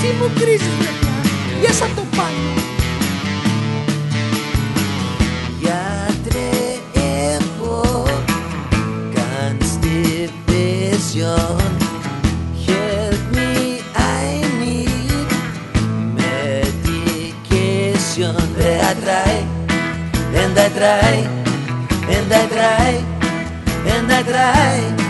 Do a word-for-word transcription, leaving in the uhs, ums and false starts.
μου γκρίζεις παιδιά, για σαν το πάνω. Γιατρέ, έχω constipation. Help me, I need medication. I try, and I try, and I try, and I try.